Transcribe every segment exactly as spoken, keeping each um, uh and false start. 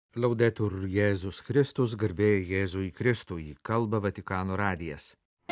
Laudetur Jėzus Kristus, garbė Jėzui Kristui, kalba Vatikano radijas.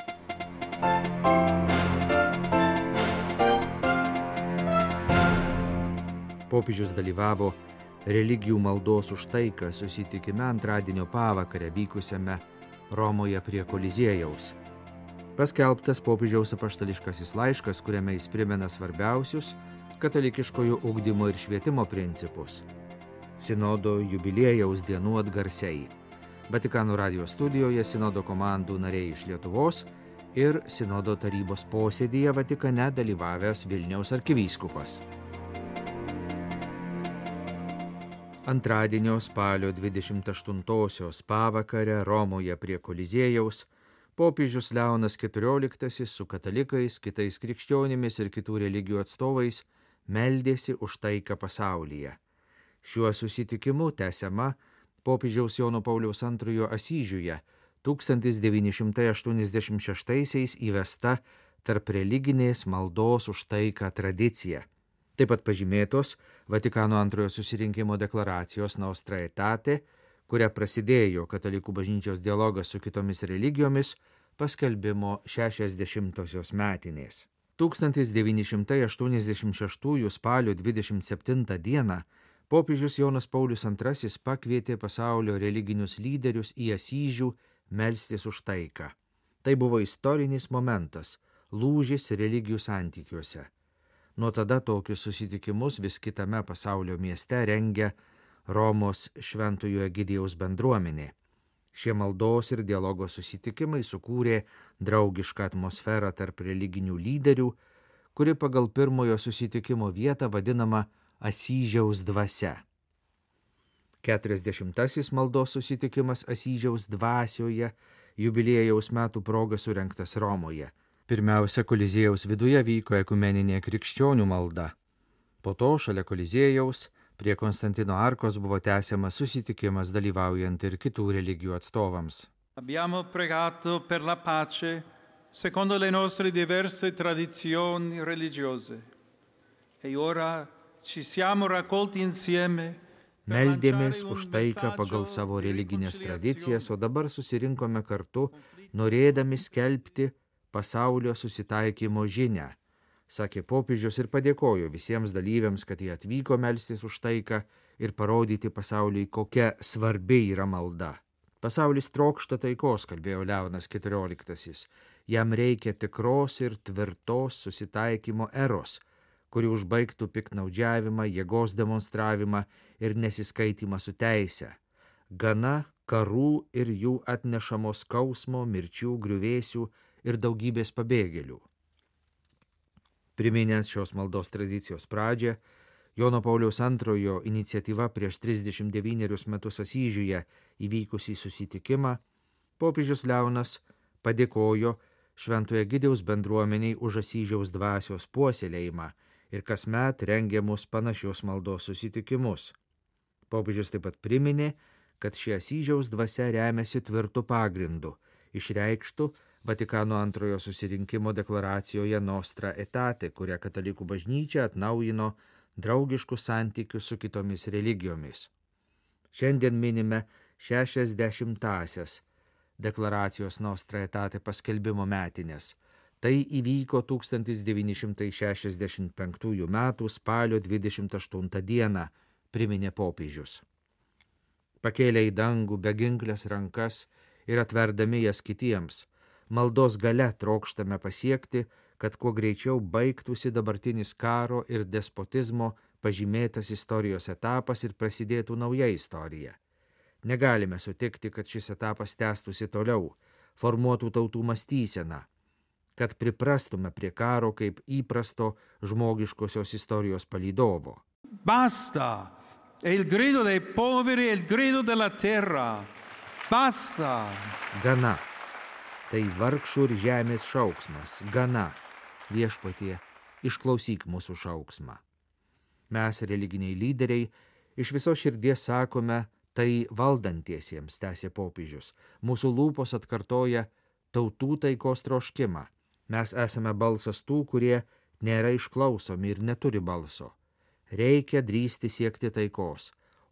Popiežius dalyvavo religijų maldos už taiką susitikime antradienio pavakarę vykusiame Romoje prie Koliziejaus. Paskelbtas popiežiaus apaštališkasis laiškas, kuriame jis primena svarbiausius katalikiškojo ugdymo ir švietimo principus. Sinodo jubiliejaus dienų atgarsiai. Vatikano radijo studijoje sinodo komandų nariai iš Lietuvos ir sinodo tarybos posėdyje Vatikane dalyvavęs Vilniaus arkivyskupas. Antradienio spalio dvidešimt aštuntosios pavakarę Romoje prie Koliziejaus popiežius Leonas keturioliktasis su katalikais, kitais krikščionimis ir kitų religijų atstovais meldėsi už taiką pasaulyje. Šiuo susitikimu tęsiama popiežiaus Jono Pauliaus antrojo Asyžiuje tūkstantis devyni šimtai aštuoniasdešimt šeštaisiais įvesta tarp religinės maldos už taiką tradicija. Taip pat pažymėtos Vatikano antrojo susirinkimo deklaracijos Nostra Aetate, kuria prasidėjo katalikų bažnyčios dialogas su kitomis religijomis, paskelbimo šešiasdešimtosios metinės. tūkstantis devyni šimtai aštuoniasdešimt šeštųjų spalio dvidešimt septintą dieną popiežius Jonas Paulius antrasis pakvietė pasaulio religinius lyderius į Asyžių melstis už taiką. Tai buvo istorinis momentas, lūžis religijų santykiuose. Nuo tada tokius susitikimus vis kitame pasaulio mieste rengia Romos Šventojo Egidijaus bendruomenė. Šie maldos ir dialogo susitikimai sukūrė draugišką atmosferą tarp religinių lyderių, kuri pagal pirmojo susitikimo vietą vadinama Asyžiaus dvasia. keturiasdešimtasis maldos susitikimas Asyžiaus dvasioje jubiliejaus metų proga surengtas Romoje. Pirmiausia, Koliziejaus viduje vyko ekumeninė krikščionių malda. Po to šalia Koliziejaus prie Konstantino arkos buvo tęsiamas susitikimas dalyvaujant ir kitų religijų atstovams. Abbiamo pregato per la pace secondo le nostre diverse tradizioni religiose. E ora ci siamo raccolti insieme. Meldėmės už taiką pagal savo religinės tradicijas, o dabar susirinkome kartu, norėdami skelbti pasaulio susitaikymo žinią, sakė popiežius ir padėkojo visiems dalyviams, kad jie atvyko melstis už taiką ir parodyti pasauliui, kokia svarbi yra malda. Pasaulis trokšta taikos, kalbėjo Leonas keturioliktasis. Jam reikia tikros ir tvirtos susitaikymo eros, kuri užbaigtų piktnaudžiavimą, jėgos demonstravimą ir nesiskaitimą su teise. Gana karų ir jų atnešamos skausmo, mirčių, griuvėsių ir daugybės pabėgėlių. Priminęs šios maldos tradicijos pradžią, Jono Pauliaus antrojo iniciatyva prieš trisdešimt devynerius metus Asyžiuje įvykusį susitikimą, popiežius Leonas padėkojo Šventojo Egidijaus bendruomeniai už Asyžiaus dvasios puoselėjimą ir kasmet rengiamus panašios maldos susitikimus. Popiežius taip pat priminė, kad ši Asyžiaus dvasia remiasi tvirtų pagrindų, išreikštų Vatikano antrojo susirinkimo deklaracijoje Nostra Aetate, kurią katalikų bažnyčia atnaujino draugiškus santykius su kitomis religijomis. Šiandien minime šešiasdešimtąsias deklaracijos Nostra Aetate paskelbimo metinės. Tai įvyko tūkstantis devyni šimtai šešiasdešimt penktųjų metų spalio dvidešimt aštuntą dieną, priminė popiežius. Pakėlę į dangų beginklės rankas ir atverdami jas kitiems, maldos gale trokštame pasiekti, kad kuo greičiau baigtųsi dabartinis karo ir despotizmo pažymėtas istorijos etapas ir prasidėtų nauja istorija. Negalime sutikti, kad šis etapas tęstųsi toliau, formuotų tautų mąstyseną, kad priprastume prie karo kaip įprasto žmogiškosios istorijos palydovo. Basta! È il grido dei poveri, è il grido della terra. Basta! Gana. Tai vargšų ir žemės šauksmas. Gana. Viešpatie, išklausyk mūsų šauksmą. Mes, religiniai lyderiai, iš viso širdies sakome tai valdantiesiems, tęsė popiežius. Mūsų lūpos atkartoja tautų taikos troškimą. Mes esame balsas tų, kurie nėra išklausomi ir neturi balso. Reikia drįsti siekti taikos,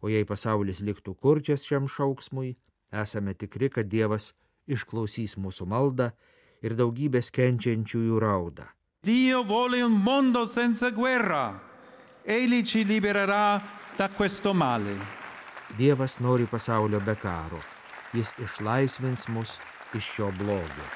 o jei pasaulis liktų kurčias šiam šauksmui, esame tikri, kad Dievas išklausys mūsų maldą ir daugybės kenčiančiųjų raudą. Dio vuole un mondo senza guerra. Egli ci libererà da questo male. Dievas nori pasaulio be karo. Jis išlaisvins mus iš šio blogio.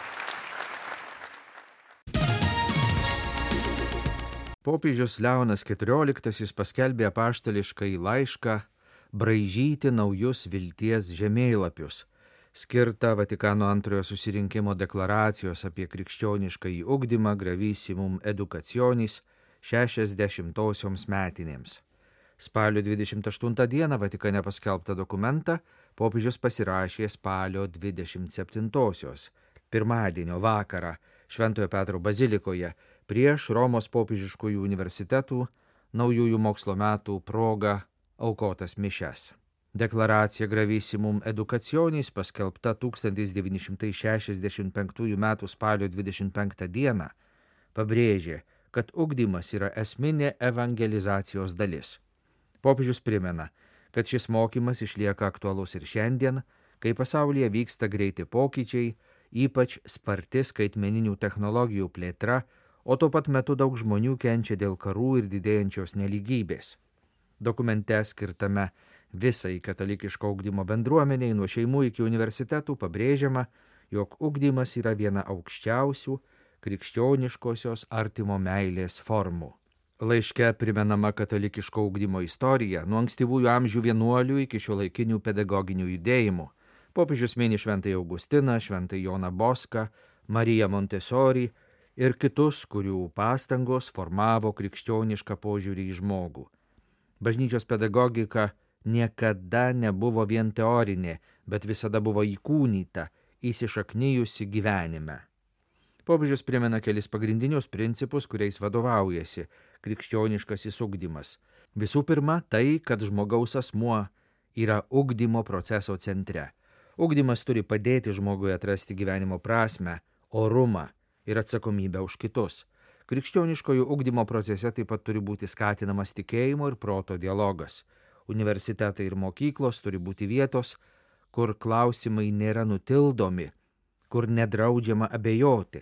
Popiežius Leonas keturioliktasis paskelbė apaštališkai laišką braižyti naujus vilties žemėlapius, skirtą Vatikano antrojo susirinkimo deklaracijos apie krikščioniškąjį ugdymą Gravissimum Educationis šešiasdešimtosioms metinėms. Spalio dvidešimt aštuntą dieną Vatikane paskelbtą dokumentą popiežius pasirašė spalio dvidešimt septintosios, pirmadienio vakarą Šventojo Petro bazilikoje prieš Romos popiežiškųjų universitetų naujųjų mokslo metų proga aukotas mišias. Deklaracija Gravissimum Educationis paskelbta tūkstantis devyni šimtai šešiasdešimt penktųjų metų spalio dvidešimt penktą dieną pabrėžė, kad ugdymas yra esminė evangelizacijos dalis. Popiežius primena, kad šis mokymas išlieka aktualus ir šiandien, kai pasaulyje vyksta greiti pokyčiai, ypač sparti skaitmeninių technologijų plėtra, o tuo pat metu daug žmonių kenčia dėl karų ir didėjančios nelygybės. Dokumente skirtame visai katalikiško ugdymo bendruomeniai nuo šeimų iki universitetų pabrėžiama, jog ugdymas yra viena aukščiausių krikščioniškosios artimo meilės formų. Laiške primenama katalikiško ugdymo istorija nuo ankstyvųjų amžių vienuolių iki šiuolaikinių pedagoginių judėjimų. Popiežius mini šventąjį Augustiną, šventąjį Joną Boską, Mariją Montessori ir kitus, kurių pastangos formavo krikščionišką požiūrį į žmogų. Bažnyčios pedagogika niekada nebuvo vien teorinė, bet visada buvo įkūnyta, įsišaknijusi gyvenime. Popiežius primena kelis pagrindinius principus, kuriais vadovaujasi krikščioniškasis ugdymas. Visų pirma, tai, kad žmogaus asmuo yra ugdymo proceso centre. Ugdymas turi padėti žmogui atrasti gyvenimo prasmę, orumą ir atsakomybę už kitus. Krikščioniškojo ugdymo procese taip pat turi būti skatinamas tikėjimo ir proto dialogas. Universitetai ir mokyklos turi būti vietos, kur klausimai nėra nutildomi, kur nedraudžiama abejoti.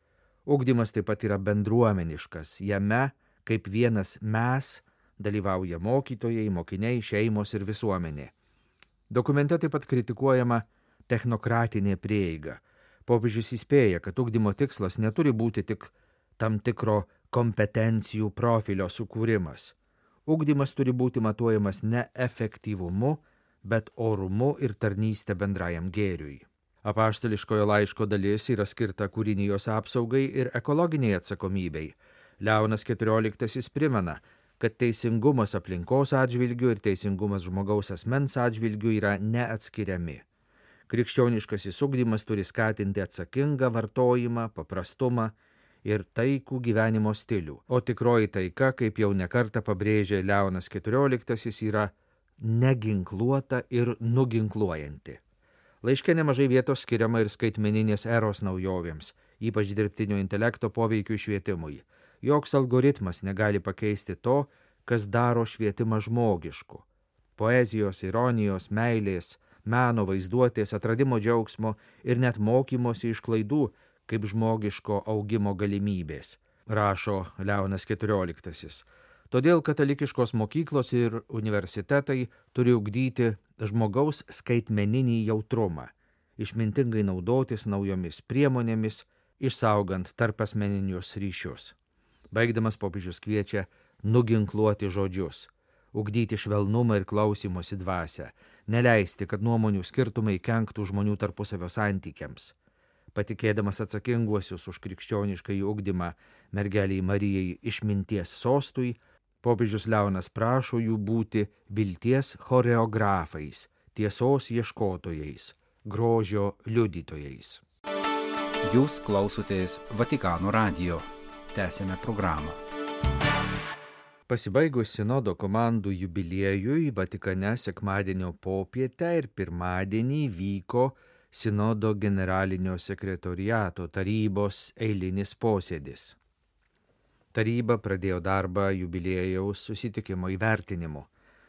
Ugdymas taip pat yra bendruomeniškas. Jame, kaip vienas mes, dalyvauja mokytojai, mokiniai, šeimos ir visuomenė. Dokumente taip pat kritikuojama technokratinė prieiga. Popiežius įspėja, kad ugdymo tikslas neturi būti tik tam tikro kompetencijų profilio sukūrimas. Ugdymas turi būti matuojamas ne efektyvumu, bet orumu ir tarnystė bendrajam gėriui. Apaštališkojo laiško dalis yra skirta kūrinijos apsaugai ir ekologiniai atsakomybei. Leonas keturioliktasis primena, kad teisingumas aplinkos atžvilgių ir teisingumas žmogaus asmens atžvilgių yra neatskiriami. Krikščioniškasis ugdymas turi skatinti atsakingą vartojimą, paprastumą ir taikų gyvenimo stilių. O tikroji taika, kaip jau nekartą pabrėžė Leonas keturioliktasis, yra neginkluota ir nuginkluojanti. Laiške nemažai vietos skiriama ir skaitmeninės eros naujovėms, ypač dirbtinio intelekto poveikiui švietimui. Joks algoritmas negali pakeisti to, kas daro švietimą žmogišku. Poezijos, ironijos, meilės, meno, vaizduotės, atradimo džiaugsmo ir net mokymosi iš klaidų kaip žmogiško augimo galimybės, rašo Leonas keturioliktasis. Todėl katalikiškos mokyklos ir universitetai turi ugdyti žmogaus skaitmeninį jautrumą, išmintingai naudotis naujomis priemonėmis, išsaugant tarpasmeninius ryšius. Baigdamas popiežius kviečia nuginkluoti žodžius, ugdyti švelnumą ir klausymosi dvasią, neleisti, kad nuomonių skirtumai kenktų žmonių tarpusavio santykiams. Patikėdamas atsakinguosius už krikščioniškąjį ugdymą mergeliai Marijai išminties sostui, popiežius Leonas prašo jų būti vilties choreografais, tiesos ieškotojais, grožio liudytojais. Jūs klausotės Vatikano radijo. Tęsėme programą. Pasibaigus sinodo komandų jubiliejui Vatikane sekmadienio popietę ir pirmadienį vyko sinodo generalinio sekretoriato tarybos eilinis posėdis. Taryba pradėjo darbą jubiliejaus susitikimo įvertinimu.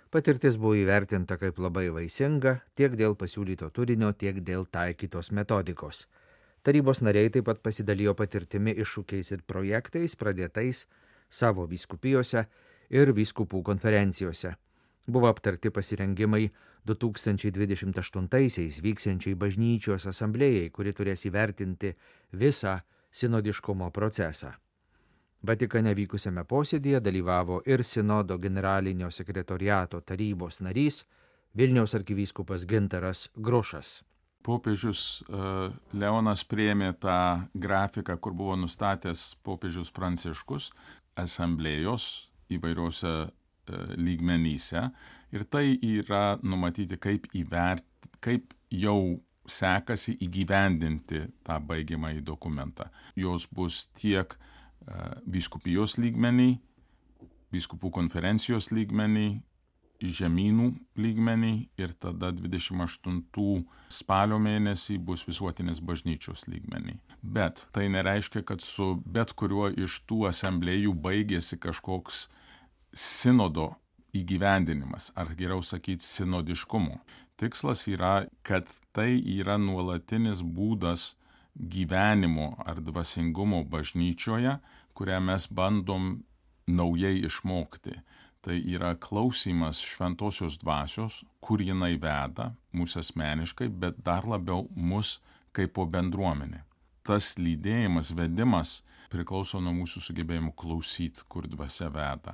Patirtis buvo įvertinta kaip labai vaisinga tiek dėl pasiūlyto turinio, tiek dėl taikytos metodikos. Tarybos nariai taip pat pasidalijo patirtimi, iššūkiais ir projektais pradėtais savo vyskupijose ir vyskupų konferencijose. Buvo aptarti pasirengimai du tūkstančiai dvidešimt aštuntaisiais vyksiančiai bažnyčios asamblėjai, kuri turės įvertinti visą sinodiškumo procesą. Vatikane vykusiame posėdėje dalyvavo ir sinodo generalinio sekretoriato tarybos narys Vilniaus arkivyskupas Gintaras Grušas. Popiežius uh, Leonas priėmė tą grafiką, kur buvo nustatęs popiežius Pranciškus asamblėjos įvairiuose uh, lygmenyse. Ir tai yra numatyti, kaip, įvert, kaip jau sekasi įgyvendinti tą baigiamąjį dokumentą. Jos bus tiek uh, vyskupijos lygmenį, vyskupų konferencijos lygmenį, žemynų lygmenį ir tada dvidešimt aštuntų spalio mėnesį bus visuotinės bažnyčios lygmenį. Bet tai nereiškia, kad su bet kuriuo iš tų asamblėjų baigėsi kažkoks sinodo įgyvendinimas, ar geriau sakyti sinodiškumo. Tikslas yra, kad tai yra nuolatinis būdas gyvenimo ar dvasingumo bažnyčioje, kurią mes bandom naujai išmokti. Tai yra klausymas šventosios dvasios, kur jinai veda mūsų asmeniškai, bet dar labiau mus kaip po bendruomenė. Tas lydėjimas, vedimas priklauso nuo mūsų sugebėjimų klausyti, kur dvasia veda.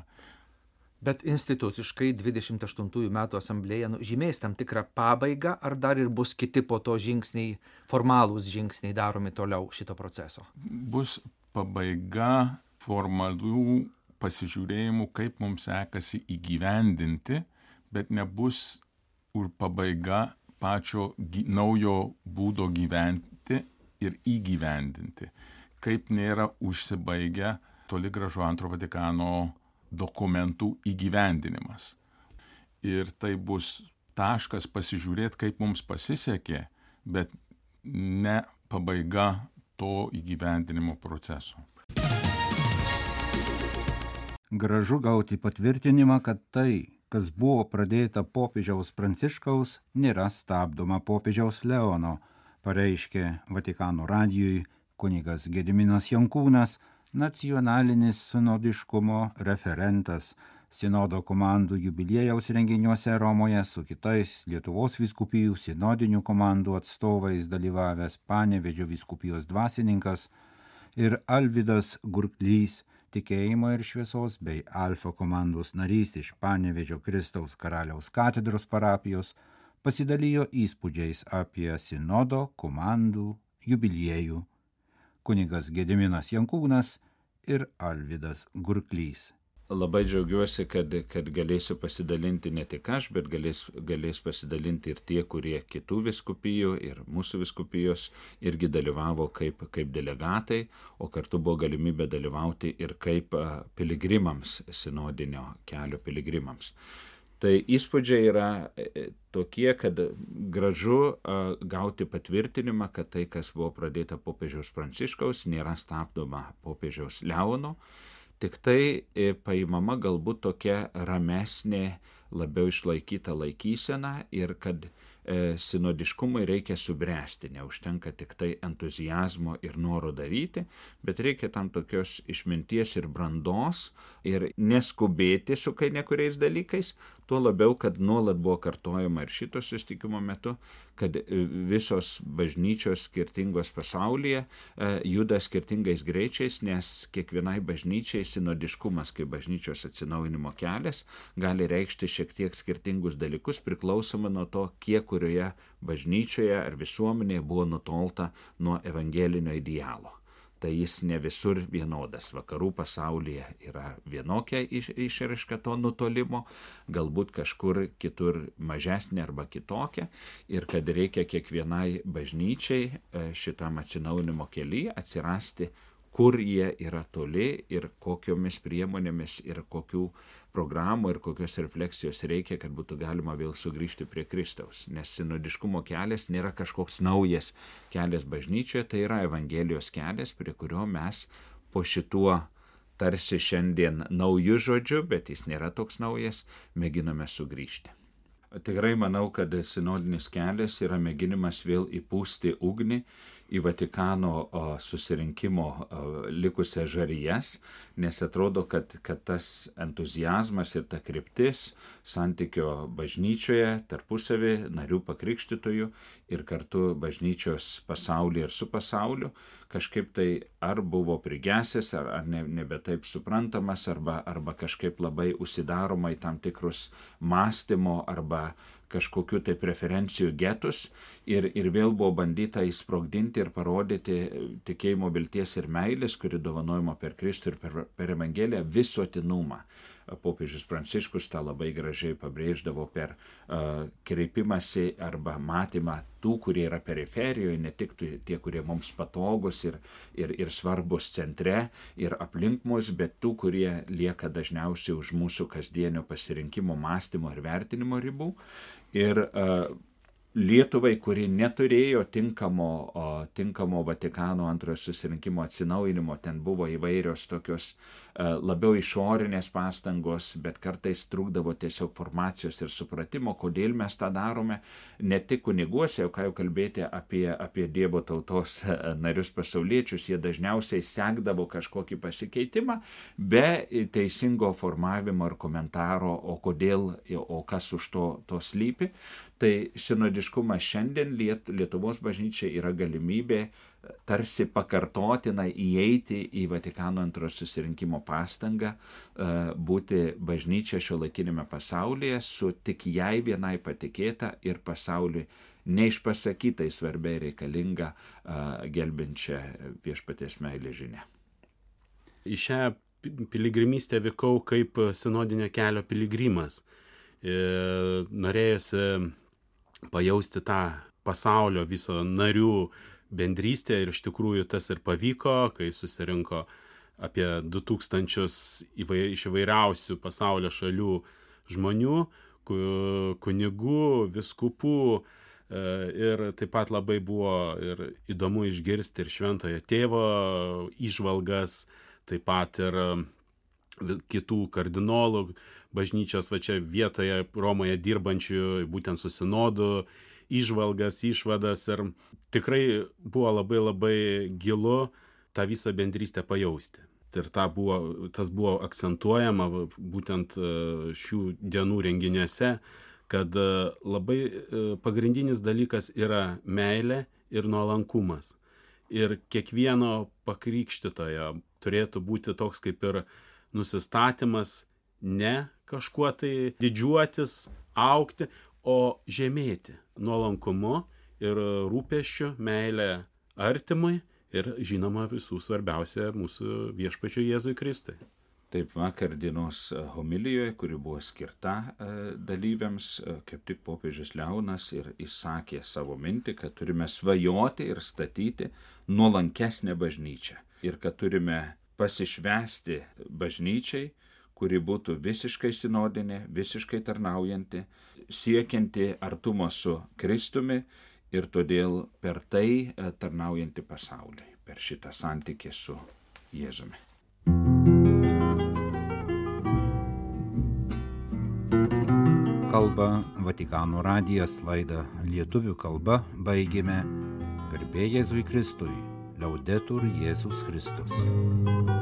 Bet instituciškai dvidešimt aštuntųjų metų asamblėja nu, žymės tam tikrą pabaigą, ar dar ir bus kiti po to žingsniai, formalūs žingsniai daromi toliau šito proceso? Bus pabaiga formalių pasižiūrėjimų, kaip mums sekasi įgyvendinti, bet nebus ir pabaiga pačio gy, naujo būdo gyventi ir įgyvendinti. Kaip nėra užsibaigę toli gražu antro Vatikano dokumentų įgyvendinimas. Ir tai bus taškas pasižiūrėti, kaip mums pasisekė, bet ne pabaiga to įgyvendinimo proceso. Gražu gauti patvirtinimą, kad tai, kas buvo pradėta popiežiaus Pranciškaus, nėra stabdoma popiežiaus Leono, pareiškė Vatikano radijui kunigas Gediminas Jankūnas, nacionalinis sinodiškumo referentas sinodo komandų jubiliejaus renginiuose Romoje su kitais Lietuvos vyskupijų sinodinių komandų atstovais dalyvavęs Panevėžio vyskupijos dvasininkas ir Alvydas Gurklys, tikėjimo ir šviesos bei Alfa komandos narys iš Panevėžio Kristaus Karaliaus katedros parapijos, pasidalijo įspūdžiais apie sinodo komandų jubiliejų. Kunigas Gediminas Jankūnas ir Alvydas Gurklys. Labai džiaugiuosi, kad, kad galėsiu pasidalinti ne tik aš, bet galės, galės pasidalinti ir tie, kurie kitų vyskupijų ir mūsų vyskupijos irgi dalyvavo kaip, kaip delegatai, o kartu buvo galimybė dalyvauti ir kaip piligrimams, sinodinio kelio piligrimams. Tai įspūdžiai yra tokie, kad gražu gauti patvirtinimą, kad tai, kas buvo pradėta popiežiaus Pranciškaus, nėra stabdoma popiežiaus Leono. Tik tai paimama galbūt tokia ramesnė, labiau išlaikyta laikysena ir kad e, sinodiškumui reikia subręsti, neužtenka tik tai entuzijazmo ir noro daryti, bet reikia tam tokios išminties ir brandos ir neskubėti su kai nekuriais dalykais, tuo labiau, kad nuolat buvo kartojama ir šito susitikimo metu, kad visos bažnyčios skirtingos pasaulyje e, juda skirtingais greičiais, nes kiekvienai bažnyčiai sinodiškumas kaip bažnyčios atsinaujinimo kelias gali reikšti šiek tiek skirtingus dalykus, priklausomai nuo to, kiek kurioje bažnyčioje ar visuomenėje buvo nutolta nuo evangelinio idealo. Tai jis ne visur vienodas. Vakarų pasaulyje yra vienokia iš, išraiška to nutolimo, galbūt kažkur kitur mažesnė arba kitokia, ir kad reikia kiekvienai bažnyčiai šitam atsinaujinimo kelyje atsirasti, kur jie yra toli ir kokiomis priemonėmis ir kokių programų ir kokios refleksijos reikia, kad būtų galima vėl sugrįžti prie Kristaus. Nes sinodiškumo kelias nėra kažkoks naujas kelias bažnyčioje, tai yra Evangelijos kelias, prie kurio mes po šituo tarsi šiandien naujų žodžių, bet jis nėra toks naujas, mėginame sugrįžti. Tikrai manau, kad sinodinis kelias yra mėginimas vėl įpūsti ugnį į Vatikano susirinkimo likusias žarijas, nes atrodo, kad, kad tas entuzijazmas ir ta kryptis santykio bažnyčioje, tarpusavį, narių pakrikštytojų ir kartu bažnyčios pasaulyje ir su pasauliu, kažkaip tai ar buvo prigesęs, ar, ar ne, nebe taip suprantamas, arba, arba kažkaip labai užsidaroma į tam tikrus mąstymo arba kažkokių tai preferencijų getus ir, ir vėl buvo bandyta įsprogdinti ir parodyti tikėjimo, vilties ir meilės, kuri dovanojama per Kristų ir per, per Evangeliją visuotinumą. Popiežius Pranciškus tą labai gražiai pabrėždavo per uh, kreipimąsi arba matymą tų, kurie yra periferijoje, ne tik tie, kurie mums patogus ir, ir, ir svarbus centre ir aplink mus, bet tų, kurie lieka dažniausiai už mūsų kasdienio pasirinkimo, mąstymo ir vertinimo ribų. Ir uh, Lietuvai, kuri neturėjo tinkamo, o, tinkamo Vatikano antrojo susirinkimo atsinaujinimo, ten buvo įvairios tokios uh, labiau išorinės pastangos, bet kartais trūkdavo tiesiog formacijos ir supratimo, kodėl mes tą darome, ne tik kuniguose, jau ką jau kalbėti apie, apie Dievo tautos narius pasauliečius, jie dažniausiai sekdavo kažkokį pasikeitimą, be teisingo formavimo ir komentaro, o kodėl, o kas už to, to slypi. Tai sinodiškumas šiandien Liet, Lietuvos bažnyčiai yra galimybė tarsi pakartotinai įeiti į Vatikano antrojo susirinkimo pastangą, būti bažnyčia šiuolaikinėme pasaulyje su tik jai vienai patikėta ir pasauliui neišpasakytai svarbiai reikalinga gelbinčia viešpaties meilės žinia. Į šią piligrimystę vykau kaip sinodinio kelio piligrimas. Norėjosi pajausti tą pasaulio viso narių bendrystę ir iš tikrųjų tas ir pavyko, kai susirinko apie du tūkstančius įvair, iš įvairiausių pasaulio šalių žmonių, kunigų, viskupų ir taip pat labai buvo ir įdomu išgirsti ir šventojo tėvo įžvalgas, taip pat ir kitų kardinolų, bažnyčios va čia vietoje Romoje dirbančių, būtent su sinodu, įžvalgas, išvadas ir tikrai buvo labai labai gilu tą visą bendrystę pajausti. Ir ta buvo, tas buvo akcentuojama būtent šių dienų renginiuose, kad labai pagrindinis dalykas yra meilė ir nuolankumas. Ir kiekvieno pakrikštytojo turėtų būti toks kaip ir nusistatymas ne kažkuo tai didžiuotis, augti, o žemėti nuolankumu ir rūpesčiu, meilė artimui ir žinoma visų svarbiausia mūsų viešpačiui Jėzui Kristui. Taip, vakar dienos homilijoje, kuri buvo skirta dalyviams, kaip tik popiežius Leonas ir įsakė savo mintį, kad turime svajoti ir statyti nuolankesnę bažnyčią ir kad turime pasišvęsti bažnyčiai, kuri būtų visiškai sinodinė, visiškai tarnaujanti, siekianti artumo su Kristumi ir todėl per tai tarnaujanti pasauliui, per šitą santykį su Jėzumi. Kalba Vatikano radijas, laidą lietuvių kalba baigėme. Garbė Jėzui Kristui, Laudetur Jėzus Kristus.